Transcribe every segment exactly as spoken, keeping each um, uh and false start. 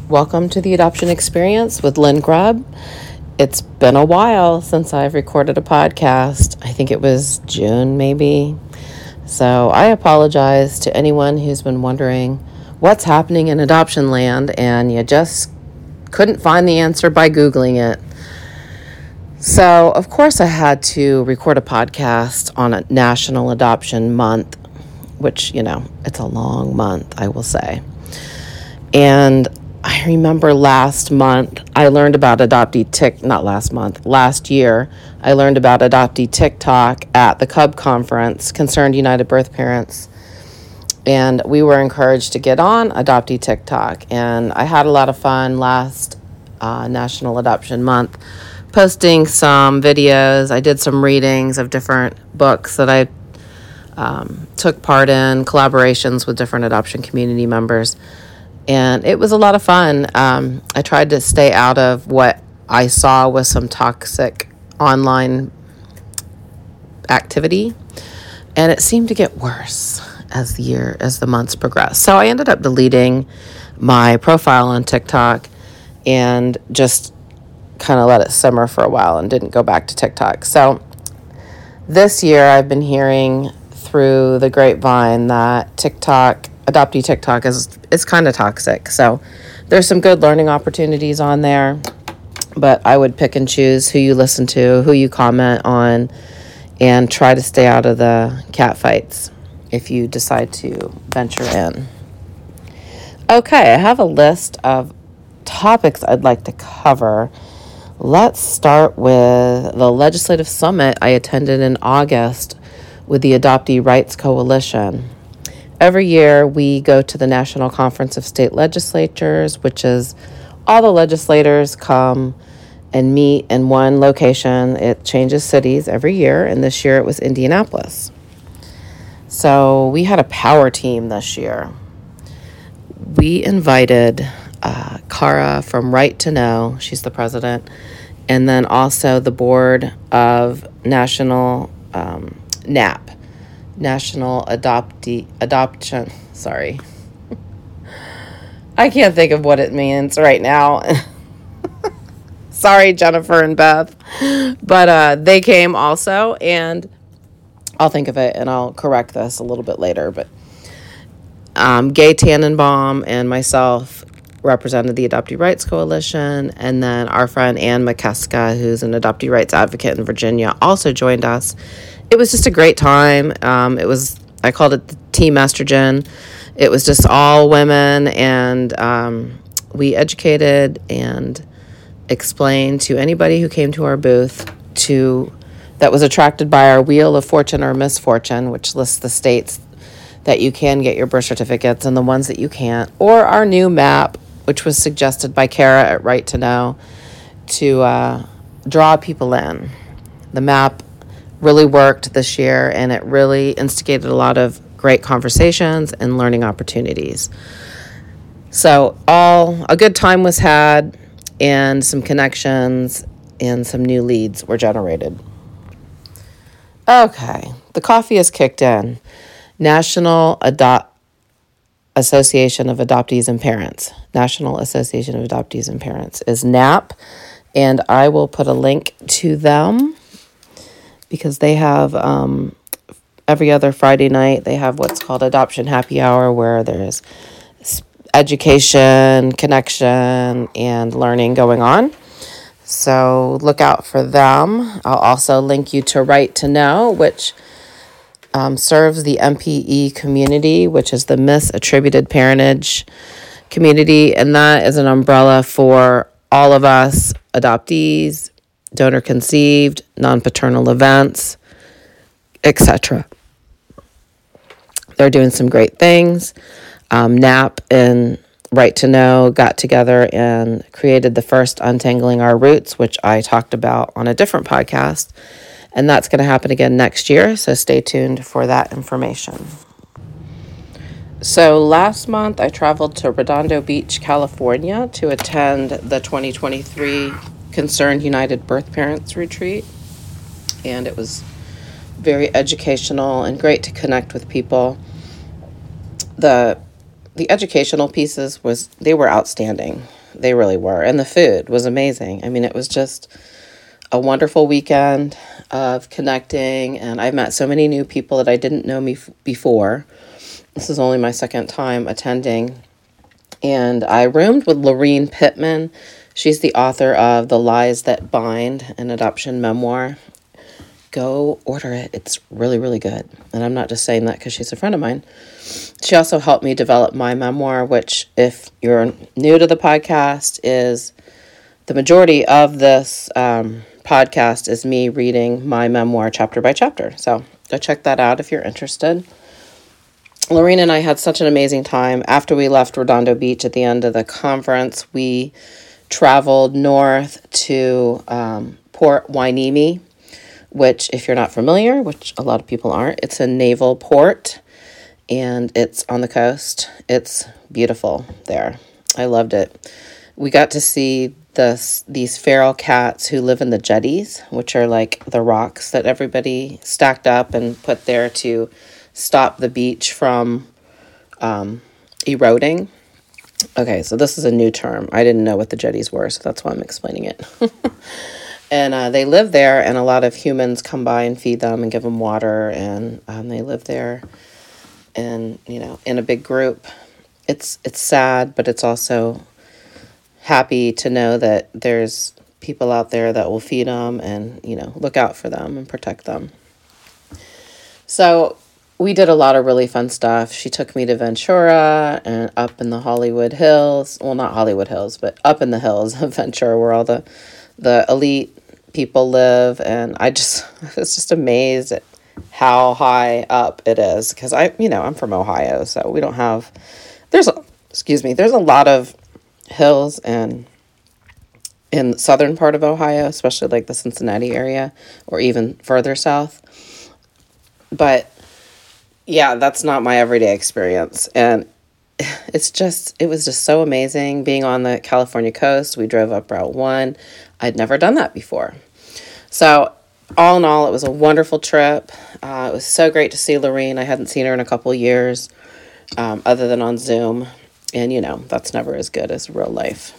Welcome to the Adoption Experience with Lynn Grubb. It's been a while since I've recorded a podcast. I think it was June, maybe. So I apologize to anyone who's been wondering what's happening in adoption land and you just couldn't find the answer by Googling it. So, of course, I had to record a podcast on a National Adoption Month, which, you know, it's a long month, I will say. And I remember last month, I learned about adoptee Tik, not last month, last year, I learned about adoptee TikTok at the C U B conference, Concerned United Birth Parents. And we were encouraged to get on adoptee TikTok. And I had a lot of fun last uh, National Adoption Month, posting some videos. I did some readings of different books that I um, took part in, collaborations with different adoption community members. And it was a lot of fun. Um, I tried to stay out of what I saw was some toxic online activity. And it seemed to get worse as the year, as the months progressed. So I ended up deleting my profile on TikTok and just kind of let it simmer for a while and didn't go back to TikTok. So this year I've been hearing through the grapevine that TikTok, adoptee TikTok is, is kind of toxic. So there's some good learning opportunities on there, but I would pick and choose who you listen to, who you comment on, and try to stay out of the cat fights if you decide to venture in. Okay, I have a list of topics I'd like to cover. Let's start with the legislative summit I attended in August with the Adoptee Rights Coalition. Every year we go to the National Conference of State Legislatures, which is all the legislators come and meet in one location. It changes cities every year, and this year it was Indianapolis. So we had a power team this year. We invited Uh, Cara from Right to Know, she's the president, and then also the board of National um, N A P, National Adoptee Adoption. Sorry, I can't think of what it means right now. Sorry, Jennifer and Beth, but uh, they came also, and I'll think of it and I'll correct this a little bit later. But um, Gay Tannenbaum and myself represented the Adoptee Rights Coalition, and then our friend Ann McKeska, who's an adoptee rights advocate in Virginia, also joined us. It was just a great time. Um, it was, I called it the Team Estrogen. It was just all women, and um, we educated and explained to anybody who came to our booth to that was attracted by our Wheel of Fortune or Misfortune, which lists the states that you can get your birth certificates and the ones that you can't, or our new map, which was suggested by Kara at Right to Know, to uh, draw people in. The map really worked this year, and it really instigated a lot of great conversations and learning opportunities. So all a good time was had, and some connections and some new leads were generated. Okay, the coffee is kicked in. National Adopt Association of Adoptees and Parents. National Association of Adoptees and Parents is N A P, and I will put a link to them because they have um, every other Friday night, they have what's called Adoption Happy Hour, where there's education, connection, and learning going on. So look out for them. I'll also link you to Right to Know, which Um, serves the M P E community, which is the Misattributed Parentage community, and that is an umbrella for all of us, adoptees, donor-conceived, non-paternal events, et cetera. They're doing some great things. Um, N A P and Right to Know got together and created the first Untangling Our Roots, which I talked about on a different podcast. And that's going to happen again next year, so stay tuned for that information. So last month, I traveled to Redondo Beach, California to attend the twenty twenty-three Concerned United Birth Parents Retreat. And it was very educational and great to connect with people. The the educational pieces was, they were outstanding. They really were. And the food was amazing. I mean, it was just a wonderful weekend of connecting. And I met so many new people that I didn't know me f- before. This is only my second time attending. And I roomed with Lorene Pittman. She's the author of The Lies That Bind, an adoption memoir. Go order it. It's really, really good. And I'm not just saying that because she's a friend of mine. She also helped me develop my memoir, which, if you're new to the podcast, is the majority of this um, podcast is me reading my memoir chapter by chapter. So go check that out if you're interested. Lorene and I had such an amazing time. After we left Redondo Beach at the end of the conference, we traveled north to um, Port Hueneme, which, if you're not familiar, which a lot of people aren't, it's a naval port, and it's on the coast. It's beautiful there. I loved it. We got to see this, these feral cats who live in the jetties, which are like the rocks that everybody stacked up and put there to stop the beach from um, eroding. Okay, so this is a new term. I didn't know what the jetties were, so that's why I'm explaining it. And uh, they live there, and a lot of humans come by and feed them and give them water, and um, they live there, and you know, in a big group. It's it's sad, but it's also happy to know that there's people out there that will feed them and, you know, look out for them and protect them. So we did a lot of really fun stuff. She took me to Ventura and up in the Hollywood Hills. Well, not Hollywood Hills, but up in the hills of Ventura, where all the the elite people live. And I just I was just amazed at how high up it is, because I, you know, I'm from Ohio, so we don't have, there's a, excuse me, there's a lot of hills and in the southern part of Ohio, especially like the Cincinnati area or even further south. But yeah, that's not my everyday experience. And it's just, it was just so amazing being on the California coast. We drove up Route one. I'd never done that before. So all in all, it was a wonderful trip. Uh, it was so great to see Lorene. I hadn't seen her in a couple of years, um, other than on Zoom. And, you know, that's never as good as real life.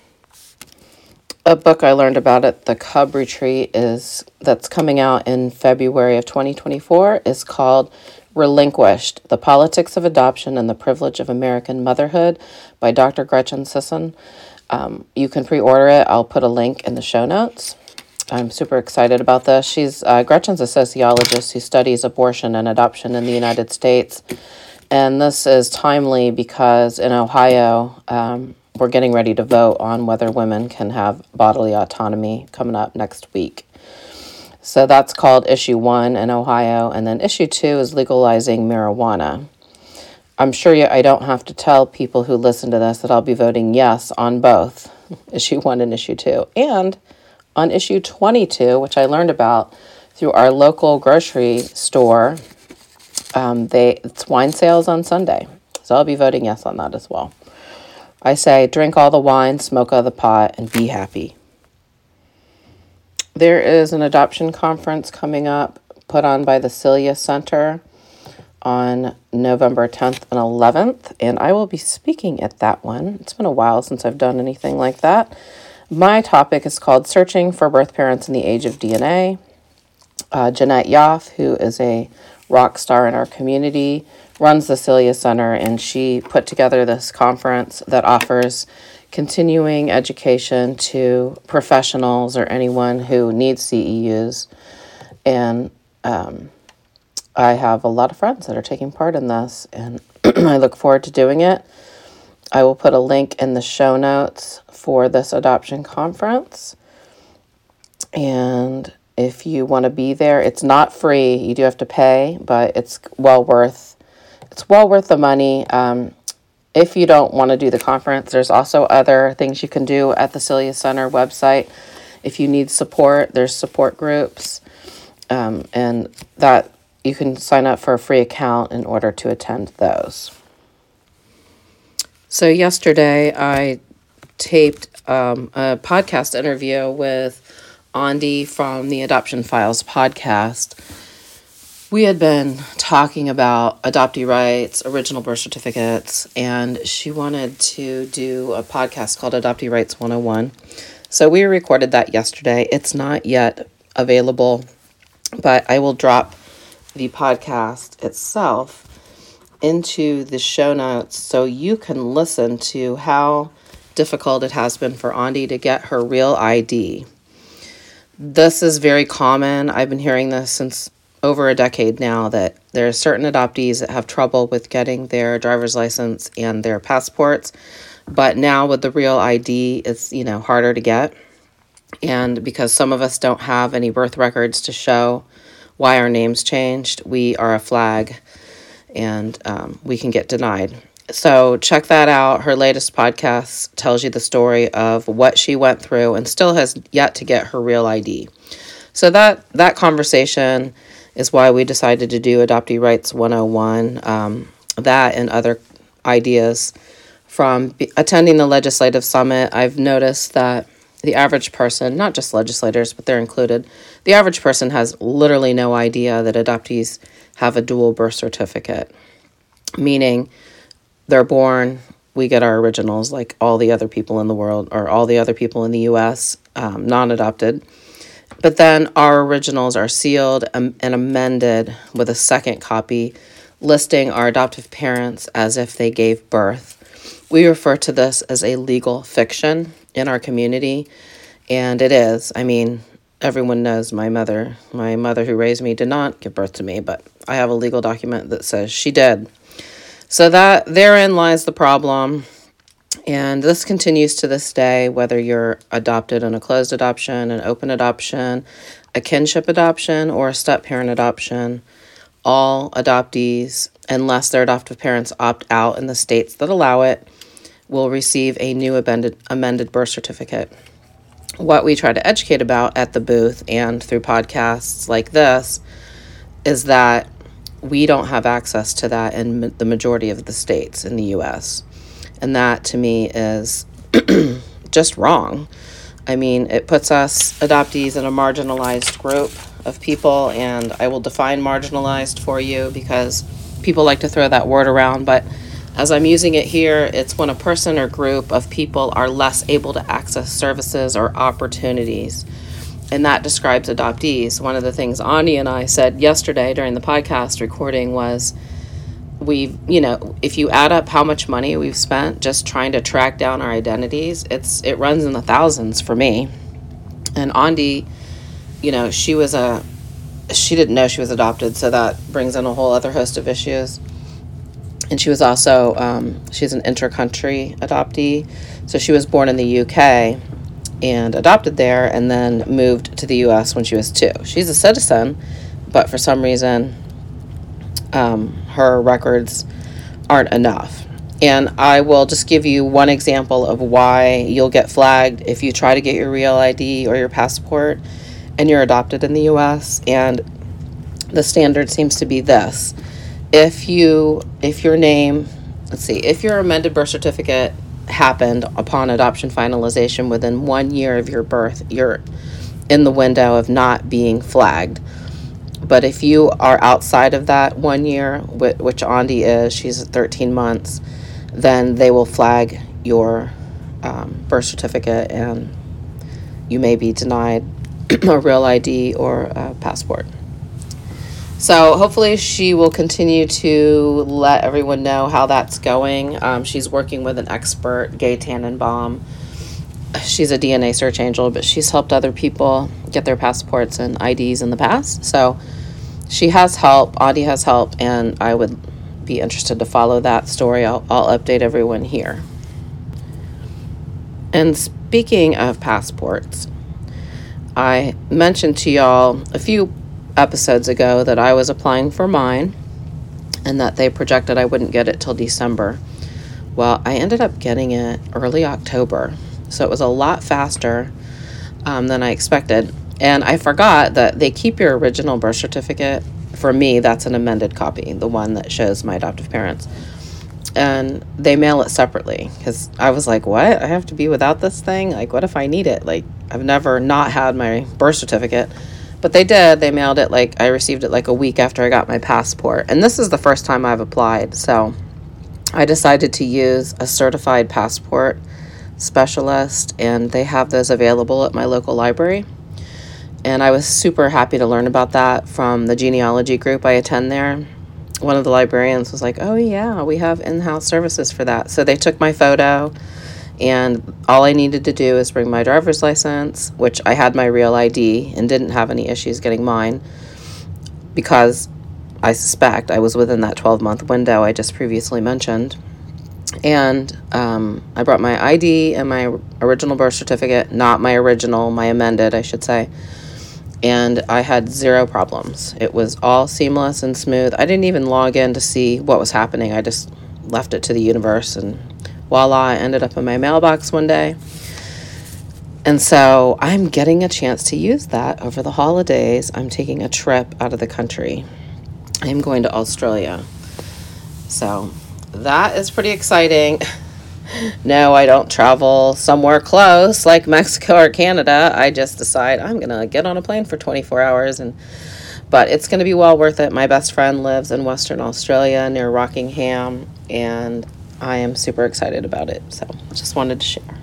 A book I learned about at the Cub Retreat is that's coming out in February of twenty twenty-four is called Relinquished, The Politics of Adoption and the Privilege of American Motherhood by Doctor Gretchen Sisson. Um, you can pre-order it. I'll put a link in the show notes. I'm super excited about this. She's uh, Gretchen's a sociologist who studies abortion and adoption in the United States. And this is timely because in Ohio, um, we're getting ready to vote on whether women can have bodily autonomy coming up next week. So that's called issue one in Ohio. And then issue two is legalizing marijuana. I'm sure you, I don't have to tell people who listen to this that I'll be voting yes on both issue one and issue two. And on issue twenty-two, which I learned about through our local grocery store, um, they it's wine sales on Sunday. So I'll be voting yes on that as well. I say drink all the wine, smoke all the pot, and be happy. There is an adoption conference coming up put on by the Celia Center on November tenth and eleventh, and I will be speaking at that one. It's been a while since I've done anything like that. My topic is called Searching for Birth Parents in the Age of D N A. Uh, Jeanette Yoff, who is a rock star in our community, runs the Celia Center, and she put together this conference that offers continuing education to professionals or anyone who needs C E Us. And um, I have a lot of friends that are taking part in this, and I look forward to doing it. I will put a link in the show notes for this adoption conference. And if you want to be there, it's not free. You do have to pay, but it's well worth it's well worth the money. Um, if you don't want to do the conference, there's also other things you can do at the Celia Center website. If you need support, there's support groups, um, and that you can sign up for a free account in order to attend those. So yesterday I taped um, a podcast interview with Andy from the Adoption Files podcast. we had been talking about adoptee rights, original birth certificates, and she wanted to do a podcast called Adoptee Rights one oh one. So we recorded that yesterday. It's not yet available, but I will drop the podcast itself into the show notes so you can listen to how difficult it has been for Andi to get her real I D. This is very common. I've been hearing this since over a decade now, that there are certain adoptees that have trouble with getting their driver's license and their passports. But now with the real I D, it's, you know, harder to get. And because some of us don't have any birth records to show why our names changed, we are a flag and um, we can get denied. So check that out. Her latest podcast tells you the story of what she went through and still has yet to get her real I D. So that, that conversation is why we decided to do Adoptee Rights one oh one. Um, that and other ideas from be- attending the legislative summit. I've noticed that the average person, not just legislators, but they're included, the average person has literally no idea that adoptees have a dual birth certificate, meaning they're born, we get our originals like all the other people in the world, or all the other people in the U S, um, non-adopted. But then our originals are sealed and amended with a second copy listing our adoptive parents as if they gave birth. We refer to this as a legal fiction in our community, and it is. I mean, everyone knows my mother. My mother who raised me did not give birth to me, but I have a legal document that says she did. So that therein lies the problem. And this continues to this day, whether you're adopted in a closed adoption, an open adoption, a kinship adoption, or a step-parent adoption. All adoptees, unless their adoptive parents opt out in the states that allow it, will receive a new amended, amended birth certificate. What we try to educate about at the booth and through podcasts like this is that we don't have access to that in the majority of the states in the U S, and that, to me, is just wrong. I mean, it puts us adoptees in a marginalized group of people, and I will define marginalized for you because people like to throw that word around. But as I'm using it here, it's when a person or group of people are less able to access services or opportunities. And that describes adoptees. One of the things Andi and I said yesterday during the podcast recording was, we've, you know, if you add up how much money we've spent just trying to track down our identities, it's it runs in the thousands for me. And Andi, you know, she was a, she didn't know she was adopted, so that brings in a whole other host of issues. And she was also, um, she's an inter-country adoptee, so she was born in the U K and adopted there and then moved to the U S when she was two. She's a citizen, but for some reason, um, her records aren't enough. And I will just give you one example of why you'll get flagged if you try to get your real I D or your passport and you're adopted in the U S. And the standard seems to be this. If you, if your name, let's see, if your amended birth certificate happened upon adoption finalization within one year of your birth, you're in the window of not being flagged. But if you are outside of that one year, which Andi is, she's thirteen months, then they will flag your um, birth certificate and you may be denied a real I D or a passport. So hopefully she will continue to let everyone know how that's going. Um, she's working with an expert, Gay Tannenbaum. She's a D N A search angel, but she's helped other people get their passports and I Ds in the past. So she has help, Andi has help, and I would be interested to follow that story. I'll, I'll update everyone here. And speaking of passports, I mentioned to y'all a few episodes ago that I was applying for mine and that they projected I wouldn't get it till December. Well, I ended up getting it early October, so it was a lot faster um, than I expected. And I forgot that they keep your original birth certificate. For me, that's an amended copy, the one that shows my adoptive parents. And they mail it separately because I was like, what? I have to be without this thing? Like, what if I need it? Like, I've never not had my birth certificate. But they did. They mailed it like, I received it like a week after I got my passport. And this is the first time I've applied. So I decided to use a certified passport specialist, and they have those available at my local library. And I was super happy to learn about that from the genealogy group I attend there. One of the librarians was like, oh yeah, we have in-house services for that. So they took my photo, and all I needed to do is bring my driver's license, which I had my real I D and didn't have any issues getting mine because I suspect I was within that twelve-month window I just previously mentioned. And um, I brought my I D and my original birth certificate, not my original, my amended, I should say. And I had zero problems. It was all seamless and smooth. I didn't even log in to see what was happening. I just left it to the universe, and voila, I ended up in my mailbox one day. And so I'm getting a chance to use that over the holidays. I'm taking a trip out of the country. I'm going to Australia. So that is pretty exciting. No, I don't travel somewhere close like Mexico or Canada. I just decide I'm going to get on a plane for twenty-four hours, and but it's going to be well worth it. My best friend lives in Western Australia near Rockingham, and I am super excited about it. So just wanted to share.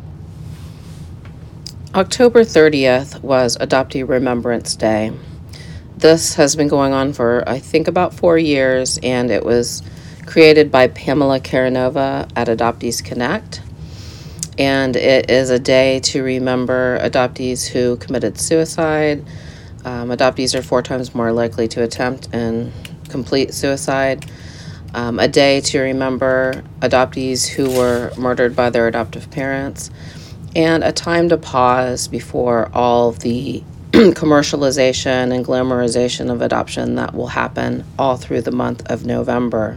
October thirtieth was Adoptee Remembrance Day. This has been going on for, I think, about four years, and it was created by Pamela Karanova at Adoptees Connect. And it is a day to remember adoptees who committed suicide. Um, adoptees are four times more likely to attempt and complete suicide. Um, a day to remember adoptees who were murdered by their adoptive parents. And a time to pause before all the commercialization and glamorization of adoption that will happen all through the month of November.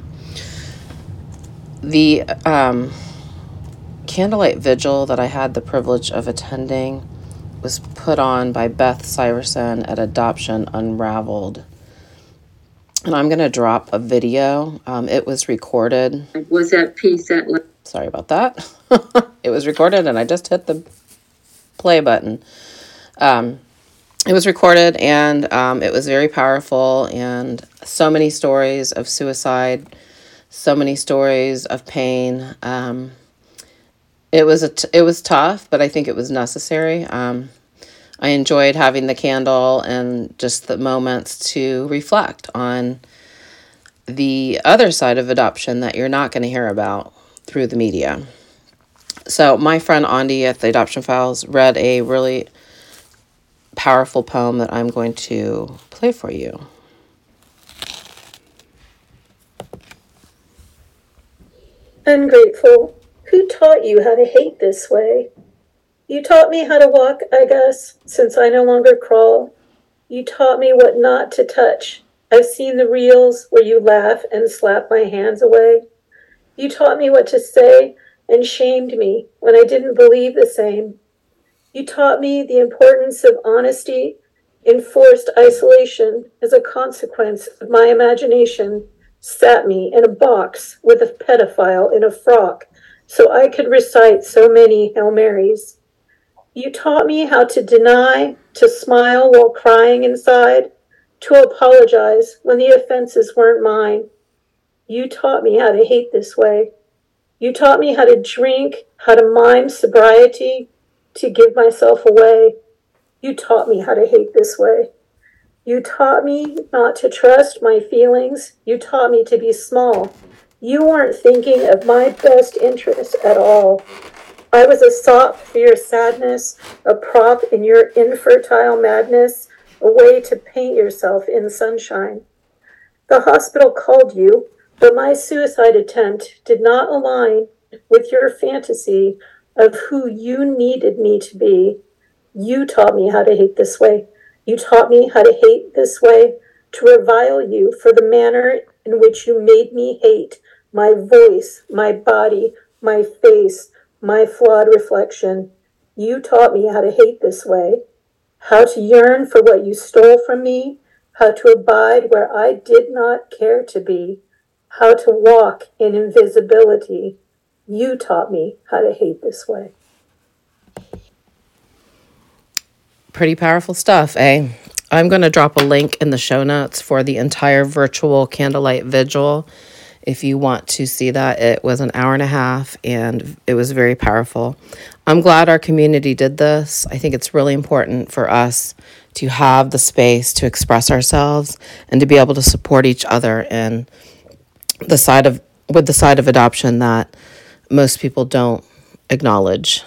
The um, candlelight vigil that I had the privilege of attending was put on by Beth Syverson at Adoption Unraveled. And I'm going to drop a video. Um, it was recorded. Was that piece that... Le- Sorry about that. It was recorded, and I just hit the play button. Um, it was recorded, and um, it was very powerful, and so many stories of suicide, so many stories of pain. Um, it was a t- it was tough, but I think it was necessary. Um, I enjoyed having the candle and just the moments to reflect on the other side of adoption that you're not going to hear about through the media. So my friend Andi at the Adoption Files read a really powerful poem that I'm going to play for you. Ungrateful, who taught you how to hate this way? You taught me how to walk, I guess, since I no longer crawl. You taught me what not to touch. I've seen the reels where you laugh and slap my hands away. You taught me what to say and shamed me when I didn't believe the same. You taught me the importance of honesty, enforced isolation as a consequence of my imagination, sat me in a box with a pedophile in a frock so I could recite so many Hail Marys. You taught me how to deny, to smile while crying inside, to apologize when the offenses weren't mine. You taught me how to hate this way. You taught me how to drink, how to mime sobriety, to give myself away. You taught me how to hate this way. You taught me not to trust my feelings. You taught me to be small. You weren't thinking of my best interests at all. I was a sop for your sadness, a prop in your infertile madness, a way to paint yourself in sunshine. The hospital called you, but my suicide attempt did not align with your fantasy of who you needed me to be. You taught me how to hate this way. You taught me how to hate this way, to revile you for the manner in which you made me hate my voice, my body, my face, my flawed reflection. You taught me how to hate this way, how to yearn for what you stole from me, how to abide where I did not care to be, how to walk in invisibility. You taught me how to hate this way. Pretty powerful stuff, eh? I'm going to drop a link in the show notes for the entire virtual candlelight vigil. If you want to see that, it was an hour and a half and it was very powerful. I'm glad our community did this. I think it's really important for us to have the space to express ourselves and to be able to support each other in the side of with the side of adoption that most people don't acknowledge.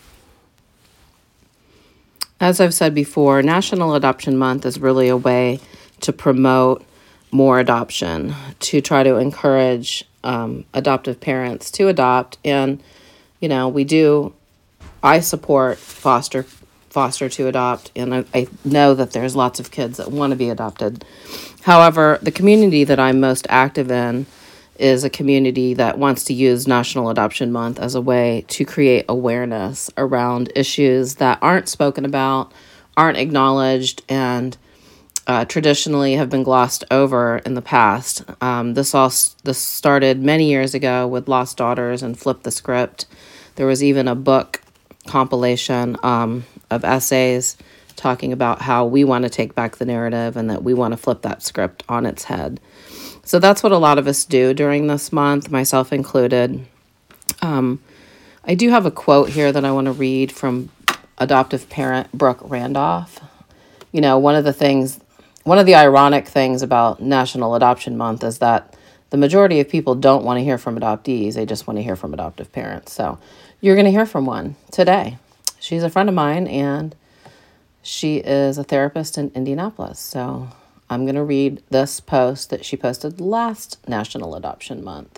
As I've said before, National Adoption Month is really a way to promote more adoption, to try to encourage um, adoptive parents to adopt. And, you know, we do, I support foster foster to adopt, and I, I know that there's lots of kids that want to be adopted. However, the community that I'm most active in is a community that wants to use National Adoption Month as a way to create awareness around issues that aren't spoken about, aren't acknowledged, and uh, traditionally have been glossed over in the past. Um, this all this started many years ago with Lost Daughters and Flip the Script. There was even a book compilation um, of essays talking about how we want to take back the narrative and that we want to flip that script on its head. So that's what a lot of us do during this month, myself included. Um, I do have a quote here that I want to read from adoptive parent Brooke Randolph. You know, one of the things, one of the ironic things about National Adoption Month is that the majority of people don't want to hear from adoptees. They just want to hear from adoptive parents. So you're going to hear from one today. She's a friend of mine, and she is a therapist in Indianapolis. So I'm going to read this post that she posted last National Adoption Month.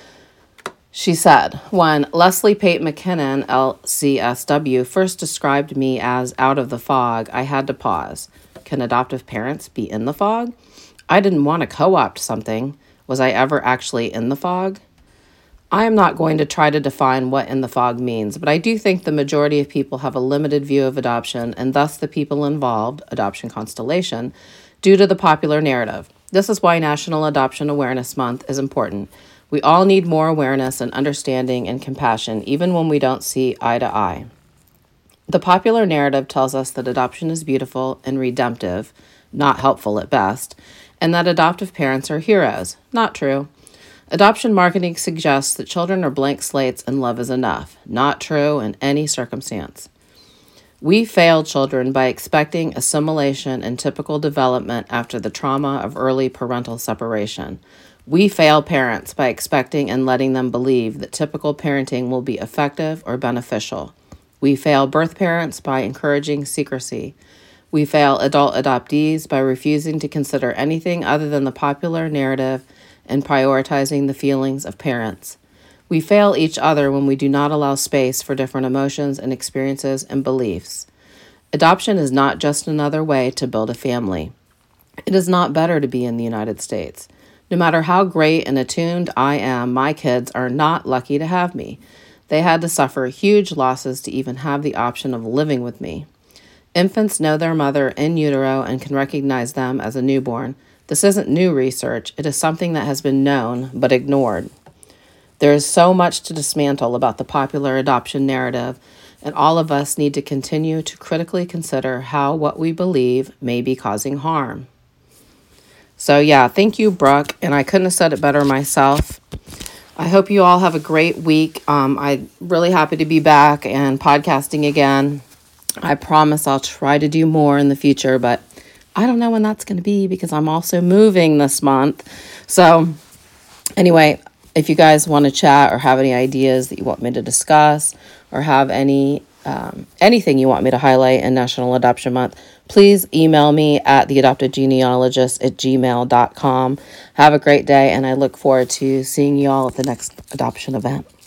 She said, when Leslie Pate McKinnon, L C S W, first described me as out of the fog, I had to pause. Can adoptive parents be in the fog? I didn't want to co-opt something. Was I ever actually in the fog? I am not going to try to define what in the fog means, but I do think the majority of people have a limited view of adoption, and thus the people involved, Adoption Constellation, due to the popular narrative. This is why National Adoption Awareness Month is important. We all need more awareness and understanding and compassion, even when we don't see eye to eye. The popular narrative tells us that adoption is beautiful and redemptive, not helpful at best, and that adoptive parents are heroes. Not true. Adoption marketing suggests that children are blank slates and love is enough. Not true in any circumstance. We fail children by expecting assimilation and typical development after the trauma of early parental separation. We fail parents by expecting and letting them believe that typical parenting will be effective or beneficial. We fail birth parents by encouraging secrecy. We fail adult adoptees by refusing to consider anything other than the popular narrative and prioritizing the feelings of parents. We fail each other when we do not allow space for different emotions and experiences and beliefs. Adoption is not just another way to build a family. It is not better to be in the United States. No matter how great and attuned I am, my kids are not lucky to have me. They had to suffer huge losses to even have the option of living with me. Infants know their mother in utero and can recognize them as a newborn. This isn't new research. It is something that has been known but ignored. There is so much to dismantle about the popular adoption narrative, and all of us need to continue to critically consider how what we believe may be causing harm. So yeah, thank you, Brooke, and I couldn't have said it better myself. I hope you all have a great week. Um, I'm really happy to be back and podcasting again. I promise I'll try to do more in the future, but I don't know when that's going to be because I'm also moving this month. So anyway, if you guys want to chat or have any ideas that you want me to discuss or have any um, anything you want me to highlight in National Adoption Month, please email me at the adopted genealogist at gmail dot com. Have a great day, and I look forward to seeing you all at the next adoption event.